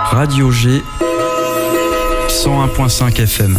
Radio G 101.5 FM.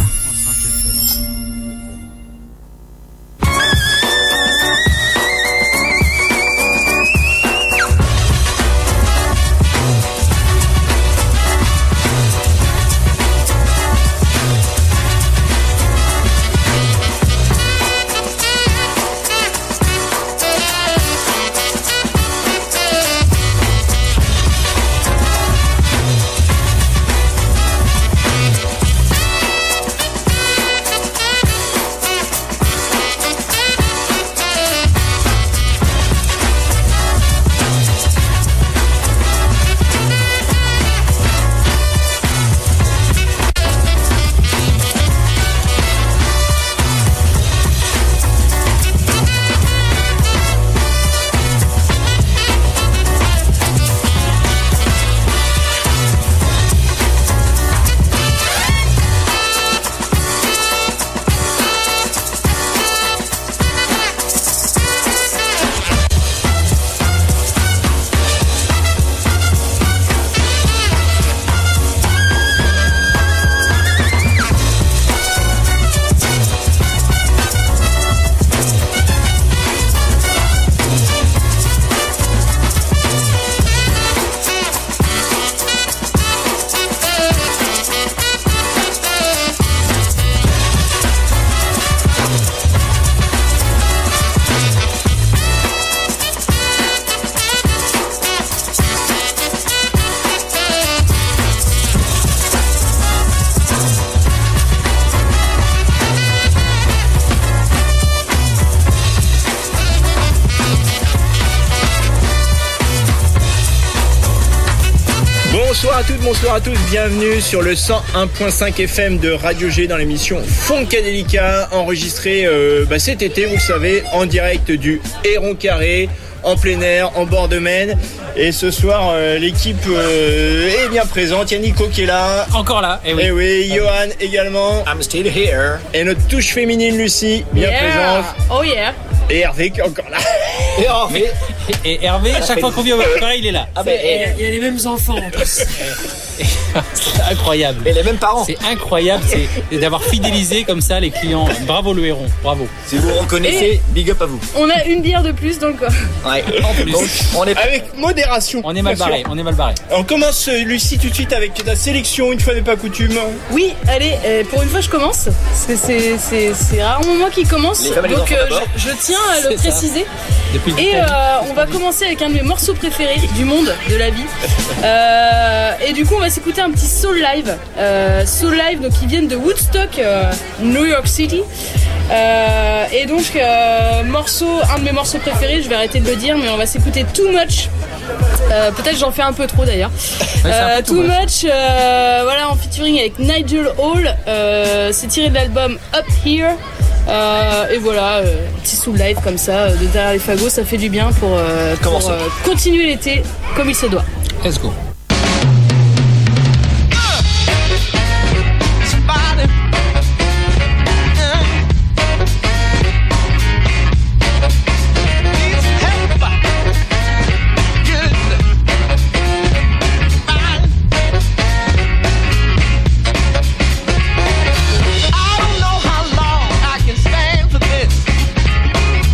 Bonsoir à tous, bienvenue sur le 101.5 FM de Radio G dans l'émission Funkadelica, enregistrée cet été, vous le savez, en direct du Héron Carré, en plein air, en bord de Maine. Et ce soir, l'équipe est bien présente. Il y a Nico qui est là. Encore là, et oui, Johan également. I'm still here. Et notre touche féminine Lucie, bien présente. Oh yeah. Et Hervé qui est encore là. Et Hervé, à chaque fois qu'on vient au Carré, il est là. Il y a les mêmes enfants en plus. C'est incroyable. Et les mêmes parents. C'est incroyable d'avoir fidélisé comme ça les clients. Bravo le Héron, bravo. Si vous reconnaissez, big up à vous. On a une bière de plus dans le corps. Ouais, en plus. Donc, on est avec modération. On est mal barré, On commence Lucie tout de suite avec ta sélection, une fois n'est pas coutume. Oui, allez, pour une fois je commence. Parce que c'est rarement moi qui commence. Donc je tiens à le préciser. Et on va commencer avec un de mes morceaux préférés du monde, de la vie. Et du coup on va s'écouter un petit Soul Live. Donc ils viennent de Woodstock, New York City. Et donc un de mes morceaux préférés, je vais arrêter de le dire, mais on va s'écouter Too Much. Peut-être j'en fais un peu trop d'ailleurs. Too Much, voilà, en featuring avec Nigel Hall. C'est tiré de l'album Up Here. Et voilà, petit Soul Live comme ça, de derrière les fagots, ça fait du bien pour continuer l'été comme il se doit. Let's go.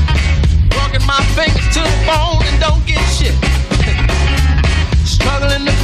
My fingers to the bone and don't get shit. Struggling to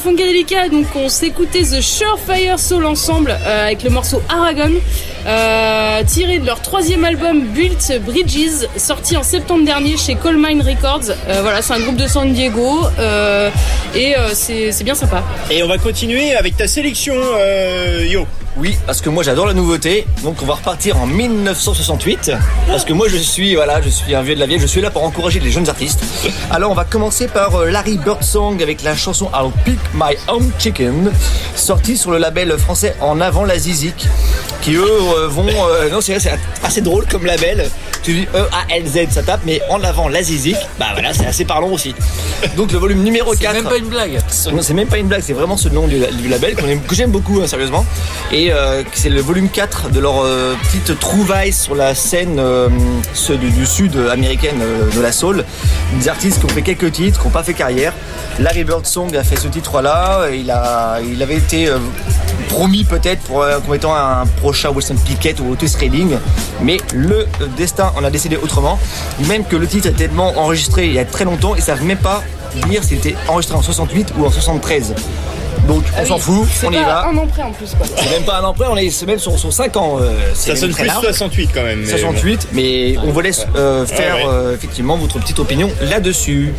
Funkadelica, donc on s'écoutait The Surefire Soul ensemble avec le morceau Aragon, tiré de leur 3e album Built Bridges, sorti en septembre dernier chez Colemine Records. Voilà, c'est un groupe de San Diego et c'est bien sympa. Et on va continuer avec ta sélection, Yo. Oui, parce que moi j'adore la nouveauté, donc on va repartir en 1968, parce que moi je suis un vieux de la vieille, je suis là pour encourager les jeunes artistes. Alors on va commencer par Larry Birdsong avec la chanson I'll Pick My Own Chicken, sortie sur le label français En Avant la Zizik, qui eux vont... non c'est assez drôle comme label, tu dis E-A-L-Z ça tape, mais En Avant la Zizik, bah voilà c'est assez parlant aussi. Donc le volume numéro 4... C'est même pas une blague. Non, c'est même pas une blague, c'est vraiment ce nom du label que j'aime beaucoup, hein, sérieusement. Et c'est le volume 4 de leur petite trouvaille sur la scène du sud américaine de la soul. Des artistes qui ont fait quelques titres, qui n'ont pas fait carrière. Larry Birdsong a fait ce titre-là. Il avait été promis peut-être comme étant un prochain Wilson Pickett ou Otis Redding, mais le destin en a décidé autrement. Même que le titre est tellement enregistré il y a très longtemps, ils ne savent même pas dire s'il était enregistré en 68 ou en 73. Donc on s'en fout, on y va. C'est pas un an près en plus quoi. C'est même pas un an près, c'est même sur 5 ans. Ça sonne plus 68 quand même. 68, mais on vous laisse faire effectivement votre petite opinion là-dessus.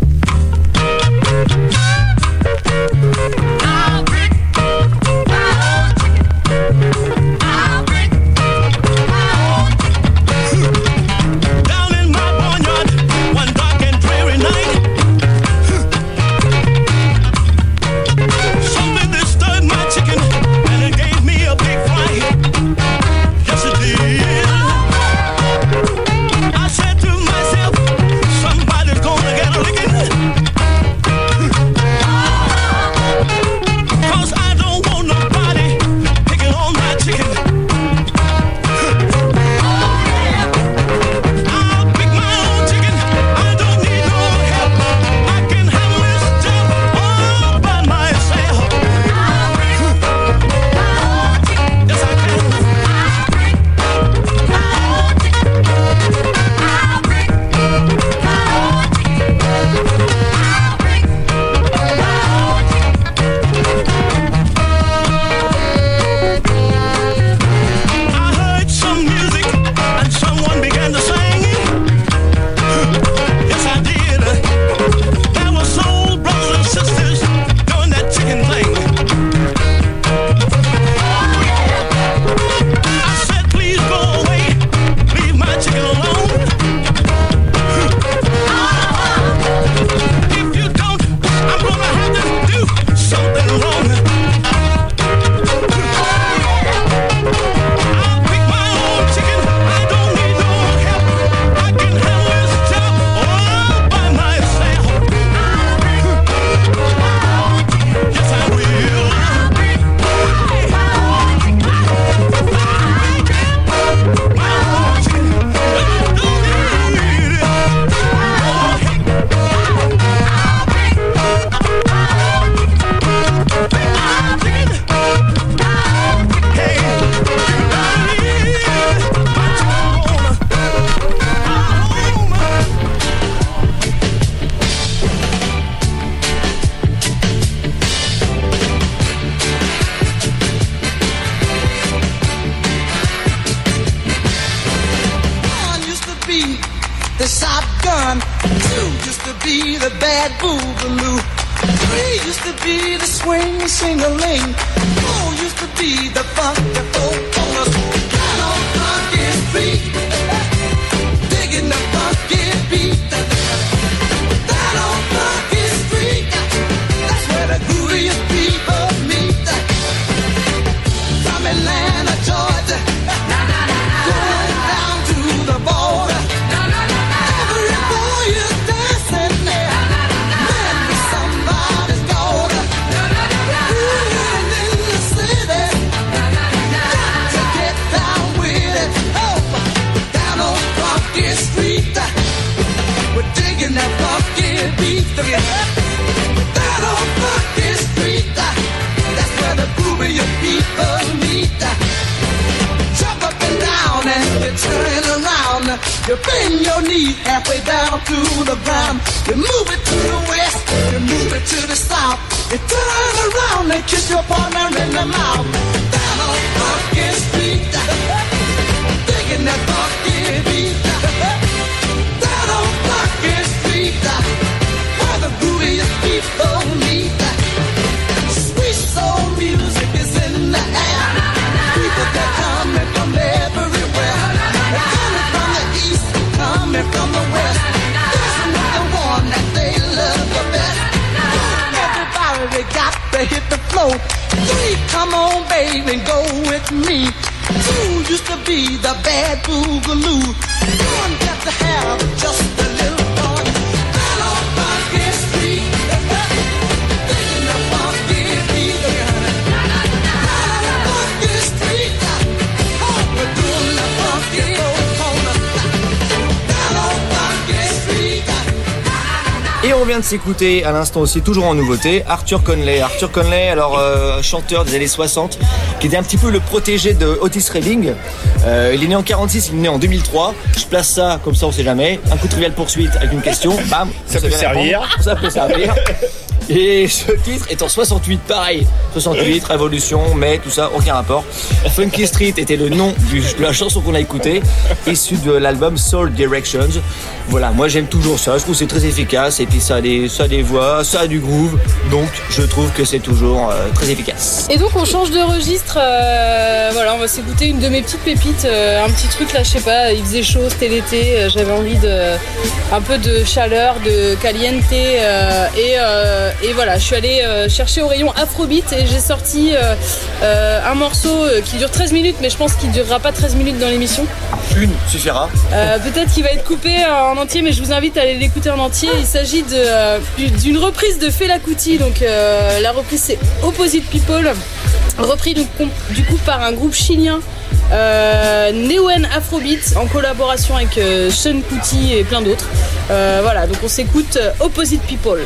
the shotgun. 2 used to be the bad boogaloo. 3 used to be the swing sing-a-ling. 4 used to be the funky folk bonus. Down on Funky Street, digging the funky beat. Down on Funky Street, that's where the grooviest people meet. From Atlanta, Georgia, going down to the border. Every boy is dancing there. Maybe somebody's daughter. Living in the city, got to get down with it. Oh, You bend your knee halfway down to the ground. You move it to the west, you move it to the south. You turn around and kiss your partner in the mouth. Down on Funky Street, digging that funky beat. Down on Funky Street, where the grooviest people meet. Sweet soul music is in the air. People that coming from everywhere. They're coming from the east, coming from the west. This is the one that they love the best. Everybody got to hit the floor. 3, come on, baby, go with me. 2 used to be the bad boogaloo. 1 got to have just a little fun. Down on Funky Street, digging the funky beat. Down on Funky Street, we're doing the funky road corner. Down on Funky Street. Et on vient de s'écouter à l'instant aussi, toujours en nouveauté, Arthur Conley. Arthur Conley, alors chanteur des années 60, qui était un petit peu le protégé de Otis Redding. Il est né en 46, il est né en 2003. Je place ça, comme ça on sait jamais. Un coup de trivial poursuite avec une question, bam, ça peut servir. Ça peut servir. Et ce titre est en 68, pareil. 68, Révolution, mais tout ça, aucun rapport. Funky Street était le nom de la chanson qu'on a écoutée, issue de l'album Soul Directions. Voilà, moi j'aime toujours ça, je trouve que c'est très efficace, et puis ça a des voix, ça a du groove, donc je trouve que c'est toujours très efficace. Et donc on change de registre, voilà, on va s'écouter une de mes petites pépites, un petit truc là, je sais pas, il faisait chaud, c'était l'été, j'avais envie un peu de chaleur, de caliente, et voilà, je suis allée chercher au rayon Afrobeat et j'ai sorti un morceau qui dure 13 minutes, mais je pense qu'il durera pas 13 minutes dans l'émission. Une suffira. Peut-être qu'il va être coupé en entier, mais je vous invite à aller l'écouter en entier. Il s'agit d'une reprise de Fela Kuti, donc la reprise c'est Opposite People, repris du coup par un groupe chilien, Newen Afrobeat, en collaboration avec Sean Kuti et plein d'autres. Voilà, donc on s'écoute Opposite People.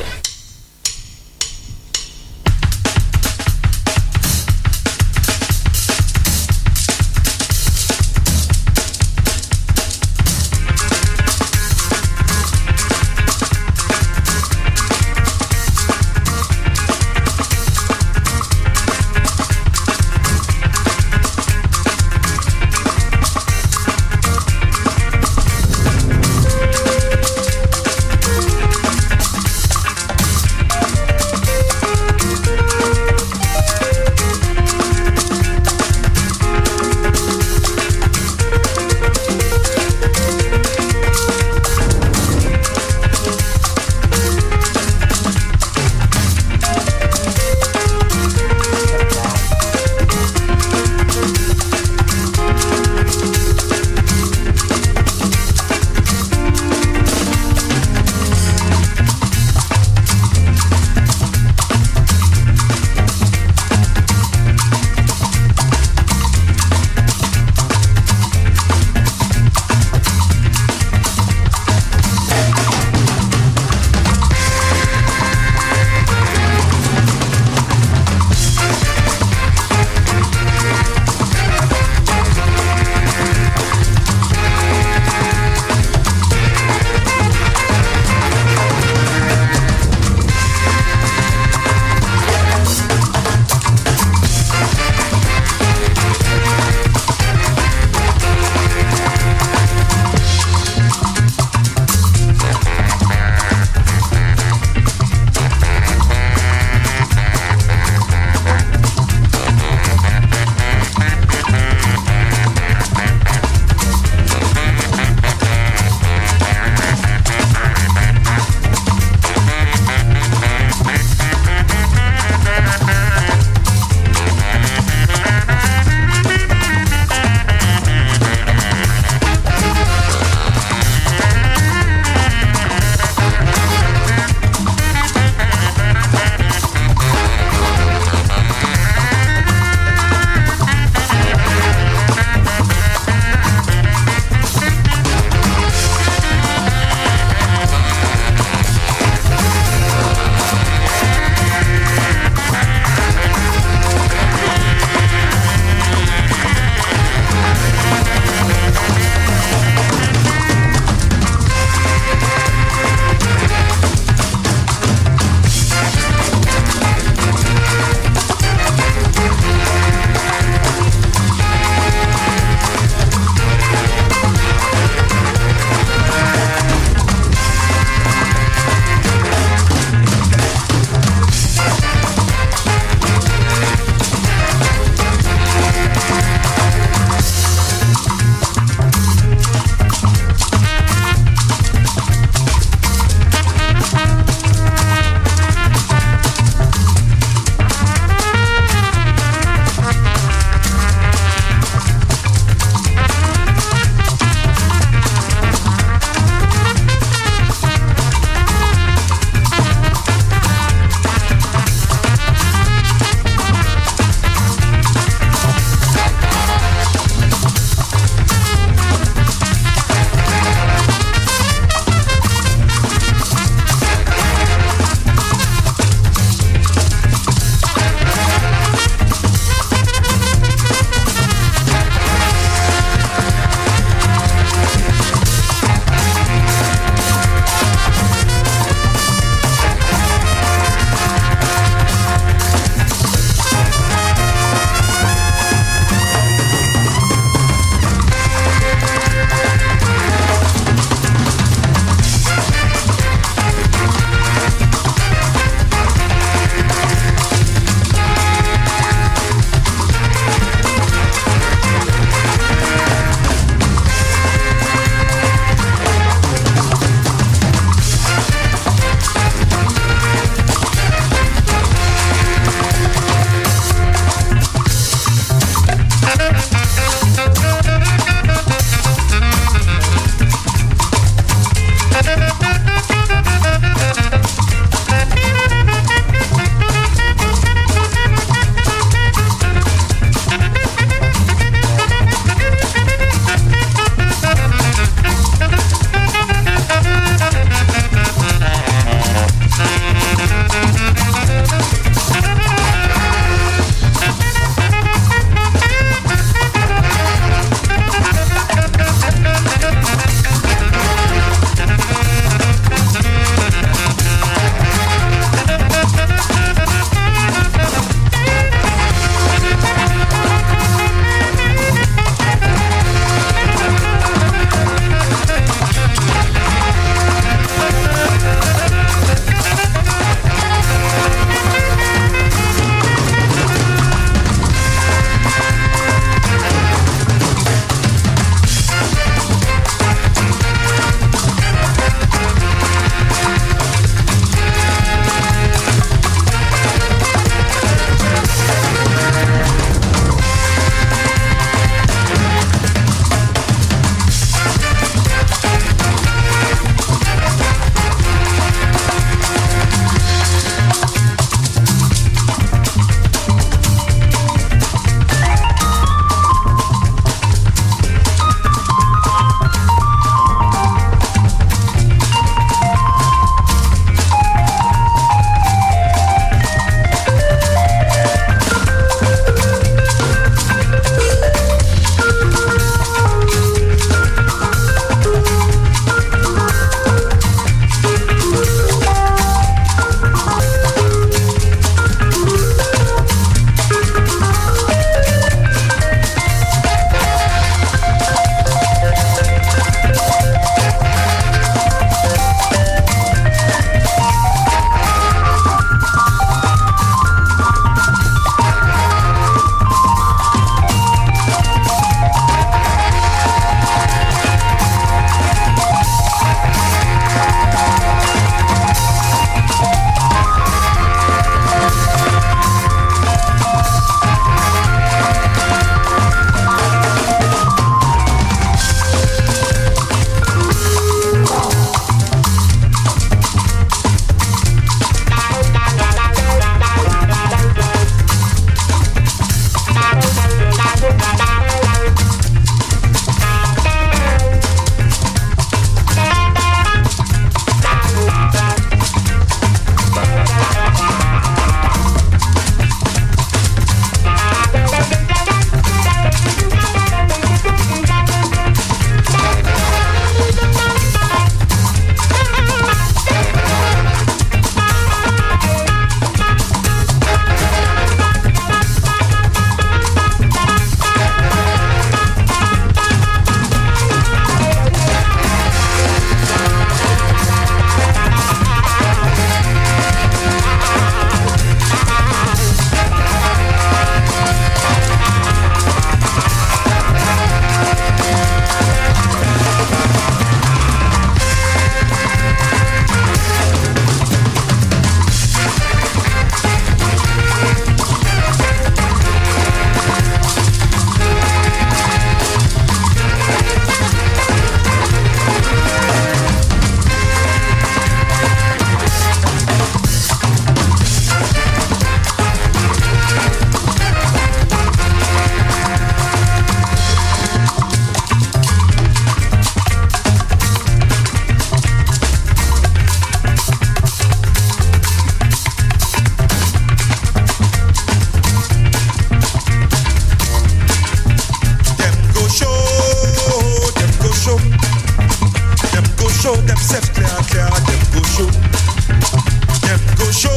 themselves clear, them go show. Them go show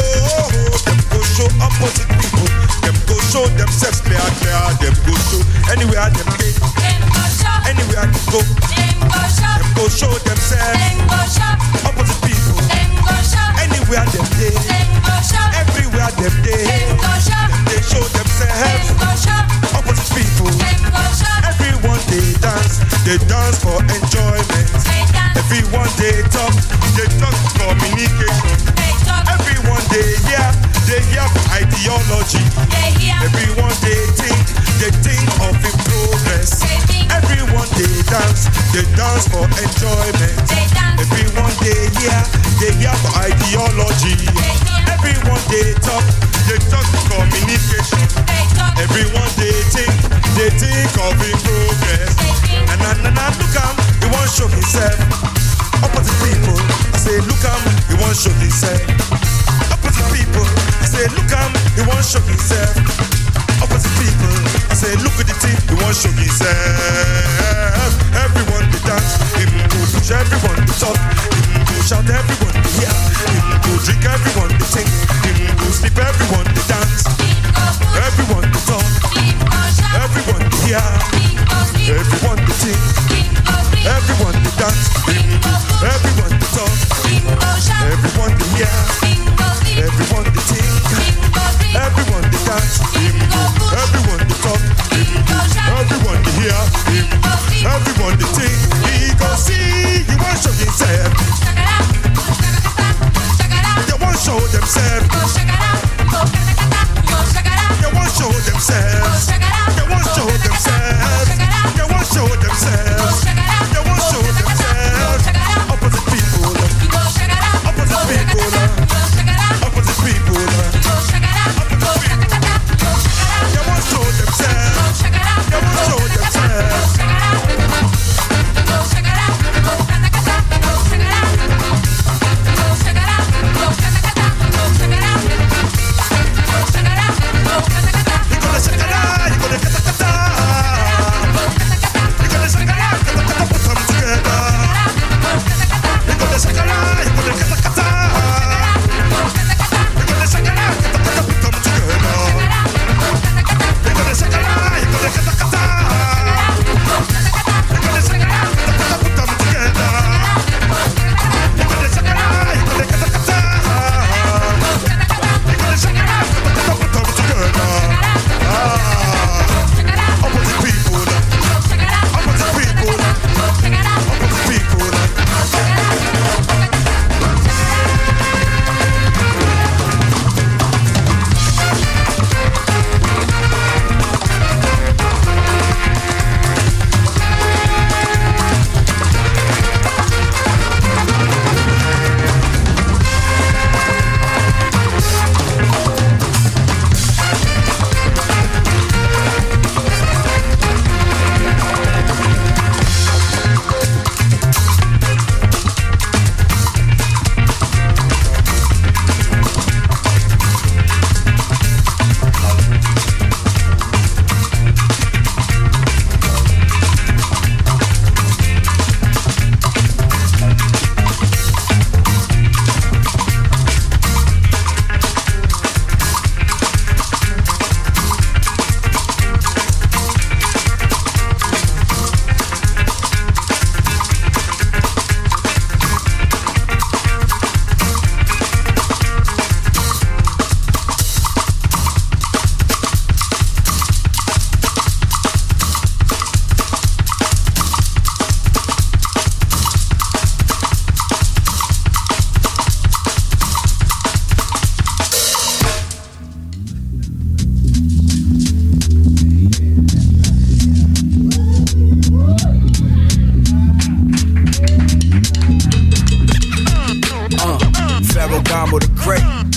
opposite people. Them go show themselves clear, them go show. Anywhere them play, anywhere they go, them go show themselves opposite people. Anywhere them play, everywhere them they show themselves opposite people. Everyone they dance for enjoyment. Everyone they talk communication. Everyone they hear ideology. Everyone they think of in progress. Everyone they dance for enjoyment. Everyone they hear for ideology. Everyone they talk communication. Everyone they think of in progress. Na look he won't show himself. Opposite people, I say look he won't show himself. Opposite people, I say look he won't show himself. Opposite people, I say look at the thing, he won't show himself. Everyone they dance, him go push, everyone they talk, him go shout, everyone they hear, him go drink, everyone they sing, him go sleep, everyone they dance, everyone they talk, everyone they hear, everyone they sing, everyone they dance, everyone they talk, everyone they hear, everyone they think, everyone they dance, everyone they talk, everyone they hear, everyone they think. He go see, he won't show himself. They won't show themselves. They won't show themselves. They won't show themselves. They won't show themselves. They won't show themselves. Opposite people. Opposite people. Opposite people. They won't show themselves. They won't show themselves.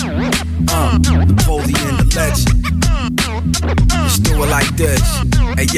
Let's do it like this. Hey yo.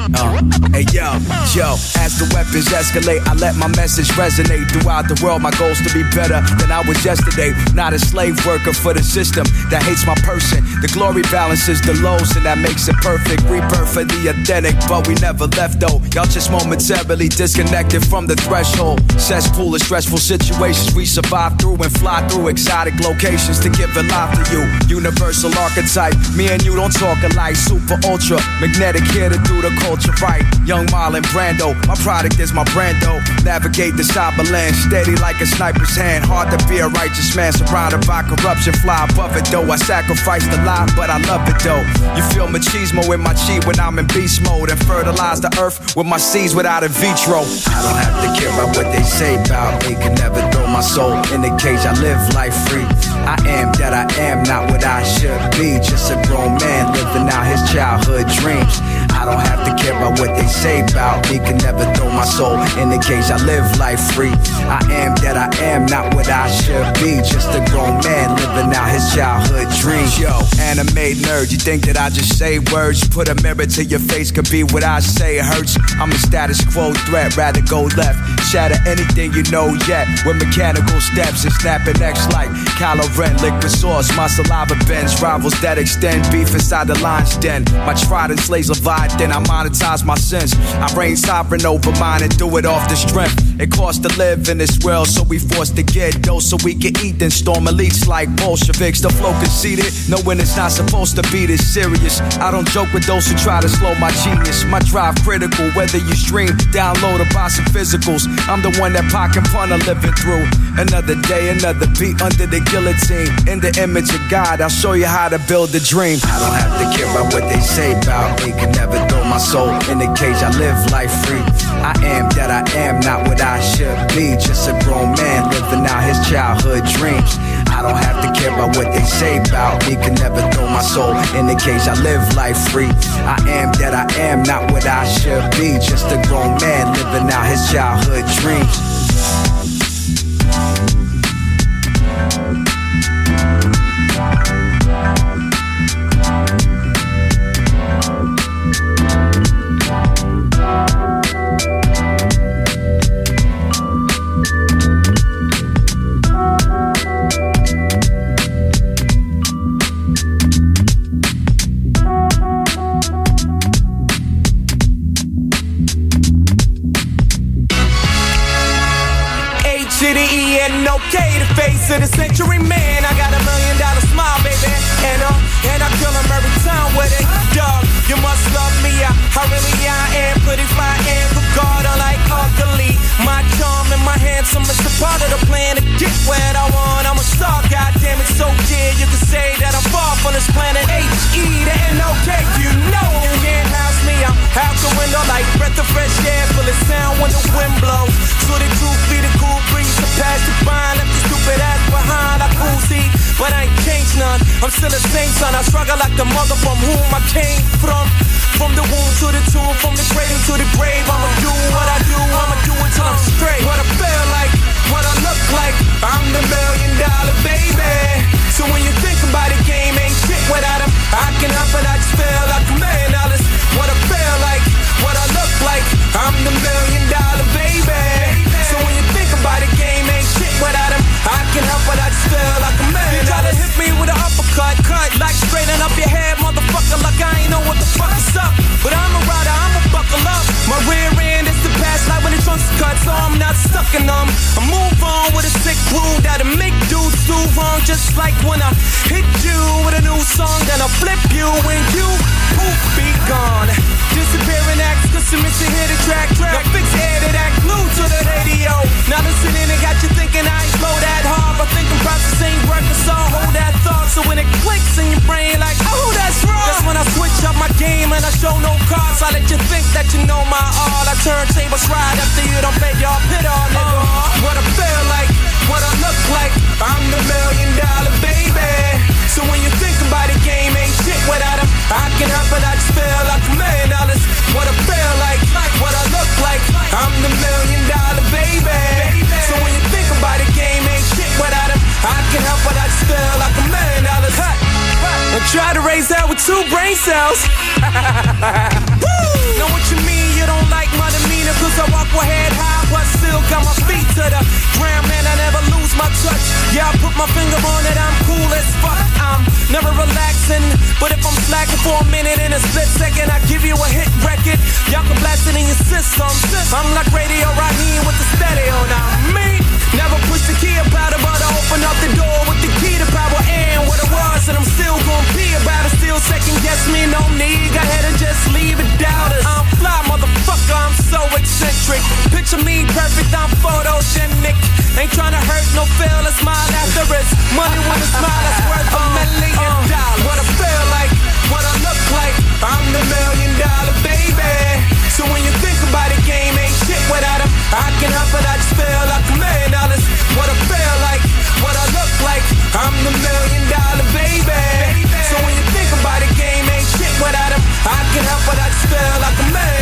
Hey yo, as the weapons escalate, I let my message resonate throughout the world. My goal's to be better than I was yesterday. Not a slave worker for the system that hates my person. The glory balances the lows and that makes it perfect. Rebirth for the authentic, but we never left though. Y'all just momentarily disconnected from the threshold. Cesspool of stressful situations we survive through and fly through exotic locations to give a life to you. Universal archetype, me and you don't talk alike. Super ultra, magnetic here to do the culture right. Young Marlon Brando, my product is my brando. Navigate the cyberland, steady like a sniper's hand. Hard to be a righteous man, surrounded by corruption. Fly above it though, I sacrificed a lot, but I love it though. You feel machismo in my chi when I'm in beast mode, and fertilize the earth with my seeds without in vitro. I don't have to care about what they say about me, can never throw my soul in the cage, I live life free. I am that I am, not what I should be. Just a grown man living out his childhood dreams. I don't have to care about what they say about me, can never throw my soul in the cage, I live life free. I am that I am, not what I should be. Just a grown man living out his childhood dreams. Yo, anime nerd, you think that I just say words? Put a mirror to your face, could be what I say, it hurts. I'm a status quo threat, rather go left. Shatter anything you know yet, with mechanical steps and snapping X like Kylo Ren, liquid sauce. My saliva bends, rivals that extend, beef inside the lion's den. My trident slays Leviathan, I monetize my sins. I reign sovereign over mine and do it off the strength. It costs to live in this world, so we forced to get dough so we can eat, then storm elites like Bolsheviks. The flow conceited, knowing it's not supposed to be this serious. I don't joke with those who try to slow my genius. My drive critical, whether you stream, download or buy some physicals. I'm the one that Pac and Pun are living through. Another day, another beat under the guillotine. In the image of God, I'll show you how to build a dream. I don't have to care about what they say about me, can never throw my soul in the cage, I live life free. I am that I am, not what I should be. Just a grown man living out his childhood dreams. I don't have to care about what they say about me, can never throw my soul in the cage, I live life free. I am that I am, not what I should be. Just a grown man living out his childhood dreams. Okay, the face of the century, man. I got $1 million smile, baby. And I kill him every time with it. Dog, you must love me. I really am pretty fly and good God, unlike ugly. My charm and my handsome is a part of the plan to get where I want. I'm a star, goddamn it, so dear. You can say that I'm far from this planet. H-E to N-O-K, you know you can't house me. I'm out the window like breath of fresh air, full of sound when the wind blows. So the 2 feet of cool breeze to pass the bind. Left the stupid ass behind, I cool see, but I ain't changed none. I'm still the same son, I struggle like the mother from whom I came from. From the womb to the tomb, from the cradle to the grave. I'ma do what I do, I'ma do it till I'm straight. What I feel like, what I look like, I'm the $1 million baby. So when you think about it, game ain't shit without him. I can help it, I just feel like $1 million. What I feel like, what I look like, I'm the $1 million baby. So when you think about it, game ain't shit without him. I can help it, I just feel like $1 million. You try to hit me with an uppercut, like straightening up your head, motherfucker, like I ain't know what the fuck is up. But I'm a rider, I'ma buckle up. My rear end is the past, like when the trunks cut, so I'm not stuck in them. I move on with a sick groove that'll make dudes do wrong, just like when I hit you with a new song, then I flip you when you poof, be gone. Disappearing acts, cause you miss a hit a track. Now fix your head to that glue to the radio. Now listening and got you thinking I ain't flow that hard, but thinking process ain't working, so hold that thought. So when it clicks in your brain like, oh, that's wrong, that's when I switch up my game and I show no cards. I let you think that you know my all. I turn tables right after you don't play your pit all, nigga. What I feel like, what I look like, I'm the $1 million baby. So when you think about it, game ain't shit without him. I can help it, I just feel like $1 million. What I feel like, what I look like, I'm the $1 million baby. So when you think about it, game ain't shit without him. I can help it, I just feel like $1 million. Try to raise hell with 2 brain cells. Know what you mean? You don't like my demeanor, cause I walk with head high, but still got my feet to the ground, man. I never lose my touch. Yeah, I put my finger on it, I'm cool as fuck. I'm never relaxing, but if I'm slacking for a minute in a split second, I give you a hit record. Y'all can blast it in your system. I'm like Radio Raheem with the stereo. Now me, never push the key about it, but I open up the door with the key to power and what it was, and I'm still gonna be about it. Still second guess me, no need. Go ahead and just leave it doubters. I'm fly, motherfucker, I'm so eccentric. Picture me perfect, I'm photogenic. Ain't tryna hurt, no fail, a smile after it's money with a smile that's worth $1 million. What I feel like, what I look like, I'm the $1 million baby. So when you think about it, game ain't shit without him. I can help it, I just feel like $1 million. What I feel like, what I look like, I'm the $1 million baby. So when you think about it, game ain't shit without him. I can help it, I just feel like $1 million.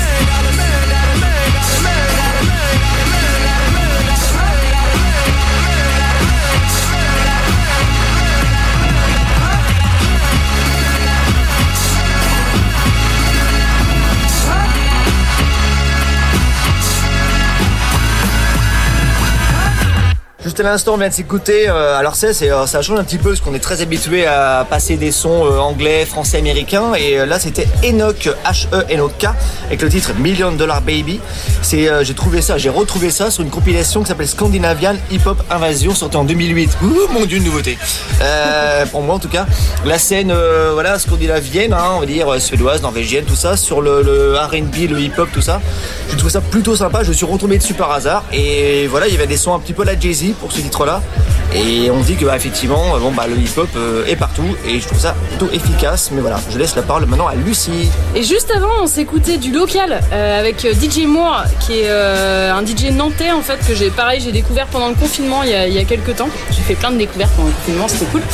Juste à l'instant, on vient de s'écouter. Alors ça change un petit peu parce qu'on est très habitué à passer des sons anglais, français, américains. Et là, c'était Enoch, H-E-N-O-K, avec le titre $1 Million Baby. J'ai retrouvé ça sur une compilation qui s'appelle Scandinavian Hip Hop Invasion, sortie en 2008. Ouh, mon dieu, une nouveauté. Pour moi, en tout cas, la scène, scandinavienne, on va dire suédoise, norvégienne, tout ça, sur le R&B, le hip hop, tout ça. Je trouve ça plutôt sympa. Je suis retombé dessus par hasard. Et voilà, il y avait des sons un petit peu la Jay-Z pour ce titre-là, et on dit que effectivement le hip-hop est partout, et je trouve ça plutôt efficace. Mais voilà, je laisse la parole maintenant à Lucie. Et juste avant, on s'écoutait du local avec DJ Moore, qui est un DJ nantais en fait, que j'ai découvert pendant le confinement il y a quelques temps. J'ai fait plein de découvertes pendant le confinement, c'était cool.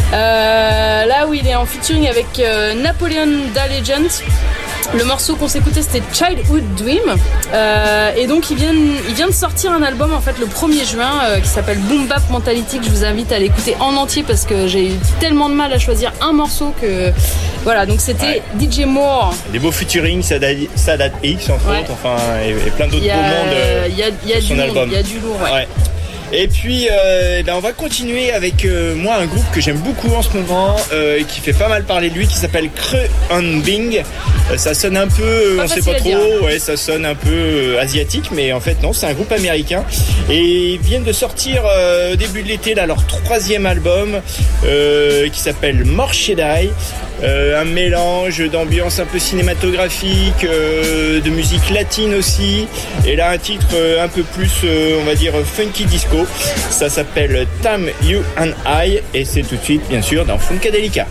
Là où il est en featuring avec Napoleon Da Legend. Le morceau qu'on s'écoutait, c'était Childhood Dream, et donc il vient de sortir un album en fait le 1er juin qui s'appelle Boom Bap Mentality, que je vous invite à l'écouter en entier parce que j'ai eu tellement de mal à choisir un morceau que voilà. Donc c'était DJ Moore. Des beaux featuring, Sadat X entre autres, enfin et plein d'autres beaux mondes. Il y a du monde, il y a du lourd. Ouais. Et puis on va continuer avec moi un groupe que j'aime beaucoup en ce moment, qui fait pas mal parler de lui, qui s'appelle Kreux and Bing. Ça sonne un peu, on sait pas trop, ça sonne un peu asiatique, mais en fait non, c'est un groupe américain, et ils viennent de sortir au début de l'été là, leur 3e album qui s'appelle More Shedai. Un mélange d'ambiance un peu cinématographique, de musique latine aussi, et là un titre un peu plus on va dire funky disco. Ça s'appelle Time You and I, et c'est tout de suite bien sûr dans Funkadelica.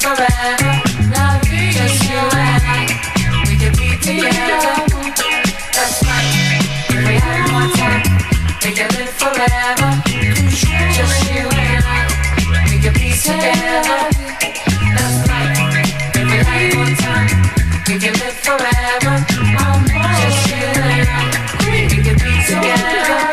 forever. Just you and I, we could be together. That's right. If we had more time, we could live forever. Just you and I, we could be together. That's right. If we had more time, we could live forever. Just you and I, we could be together.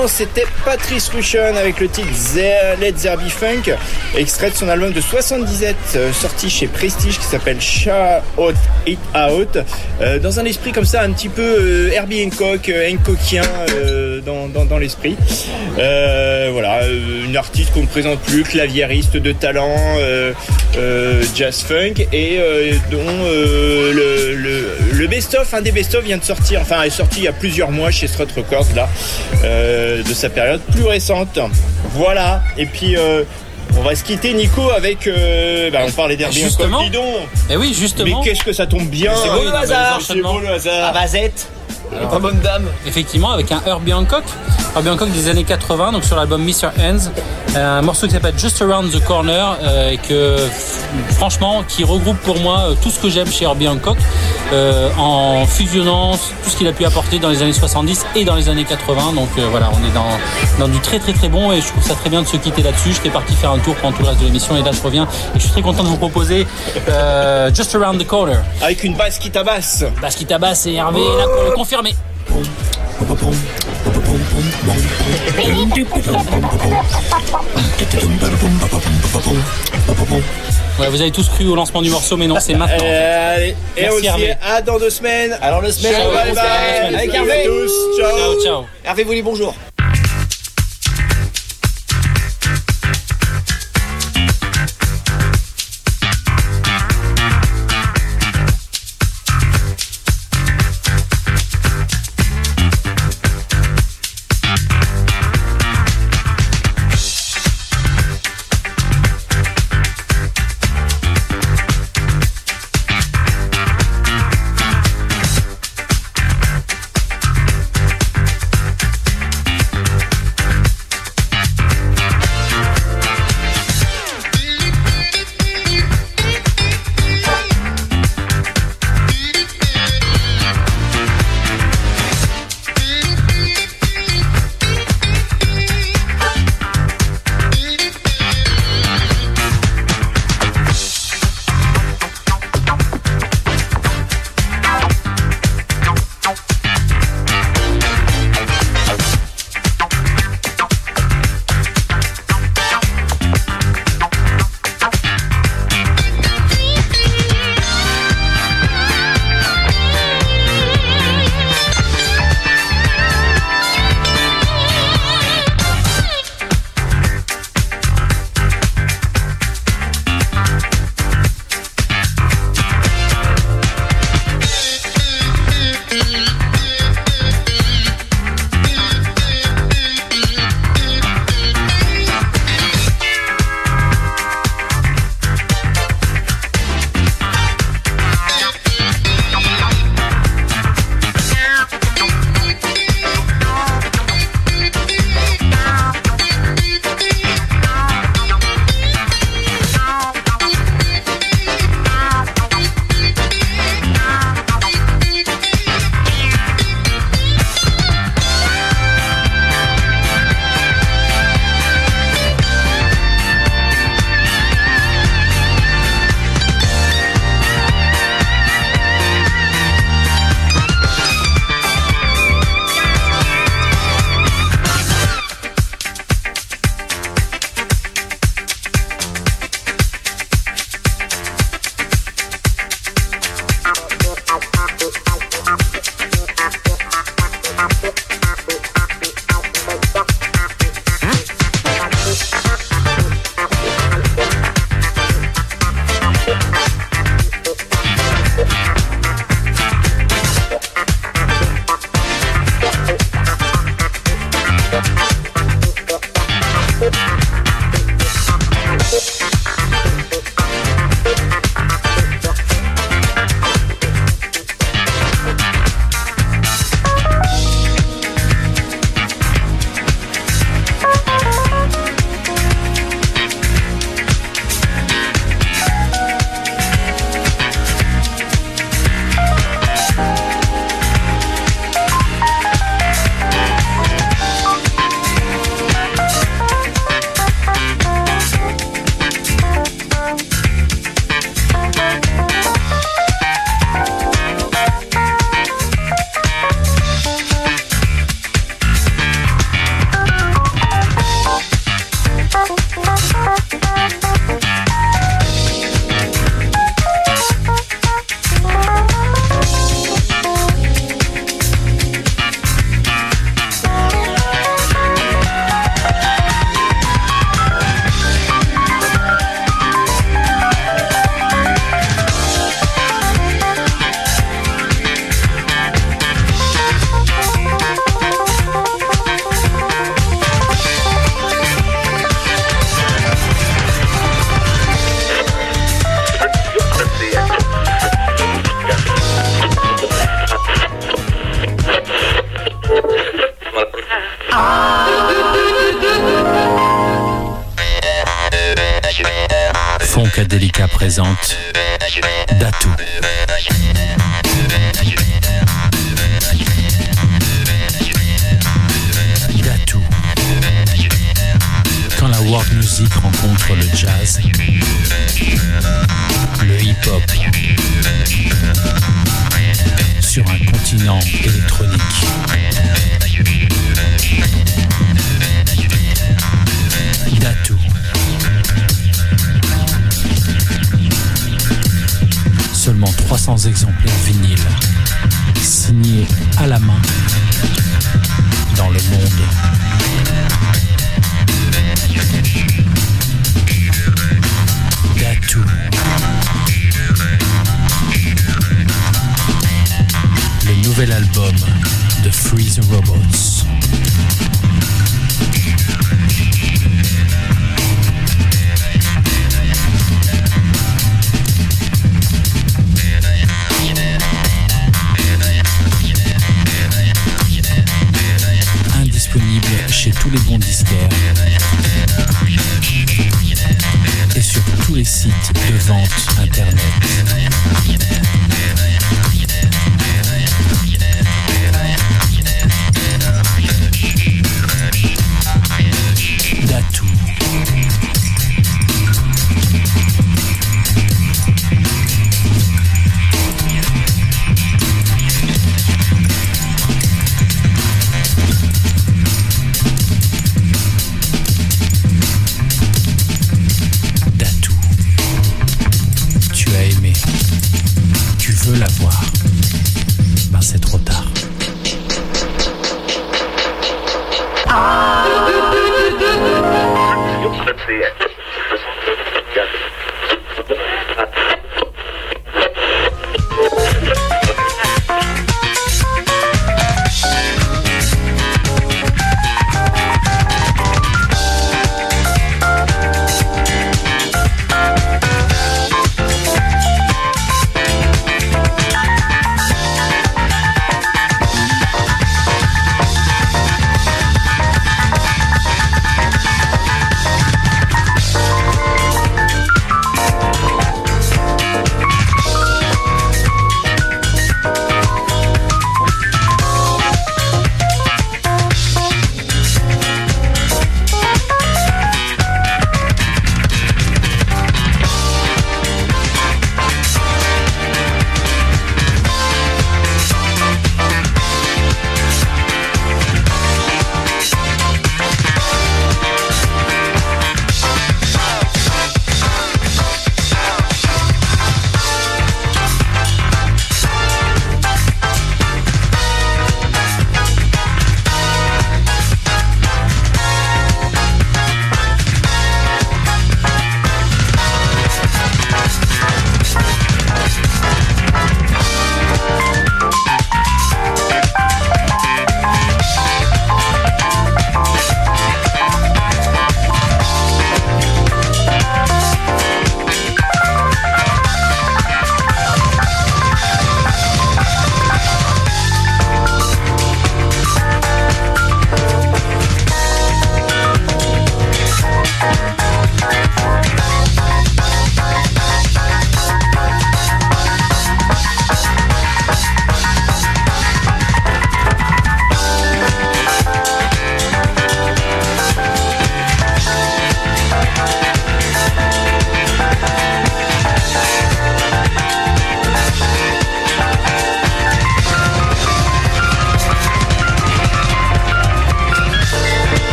avant, c'était Patrice Rushen avec le titre Let There Be Funk, extrait de son album de 77, sorti chez Prestige, qui s'appelle Shout It Out, dans un esprit comme ça, un petit peu Herbie Hancockien dans l'esprit. Voilà, une artiste qu'on ne présente plus, claviériste de talent, jazz funk, et dont le best-of, un des best-of vient de sortir, enfin est sorti il y a plusieurs mois chez Strut Records, là, de sa période plus récente. Voilà, et puis on va se quitter, Nico, avec on parlait d'Herbie Hancock, dis donc. Eh oui, justement. Mais qu'est-ce que ça tombe bien. C'est beau le hasard. C'est beau le hasard. À Vazette. Pas bonne dame. Effectivement, avec un Herbie Hancock des années 80, donc sur l'album Mr. Hands, un morceau qui s'appelle Just Around the Corner, et que franchement, qui regroupe pour moi tout ce que j'aime chez Herbie Hancock, en fusionnant tout ce qu'il a pu apporter dans les années 70 et dans les années 80. Donc voilà, on est dans du très très très bon, et je trouve ça très bien de se quitter là-dessus. J'étais parti faire un tour pendant tout le reste de l'émission, et là je reviens, et je suis très content de vous proposer Just Around the Corner. Avec une basse qui tabasse. Basse qui tabasse, et Hervé est là pour le confirmer. Ouais, vous avez tous cru au lancement du morceau, mais non, c'est maintenant. Allez, et merci, aussi Hervé. à dans 2 semaines. Alors 2 semaines, ciao, bye bye. avec Hervé. Tous, ciao. Ciao. Hervé vous dit bonjour. Funkadelica présente Datu. Datu. Quand la world music rencontre le jazz, le hip-hop, sur un continent électronique. Datu. Seulement 300 exemplaires vinyles, signés à la main, dans le monde. Datu. Le nouvel album de Free the Robots. Indisponible chez tous les bons disquaires et sur tous les sites de vente internet. Datu. Datu. Tu as aimé. Tu veux la voir. Ben c'est trop tard.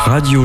Radio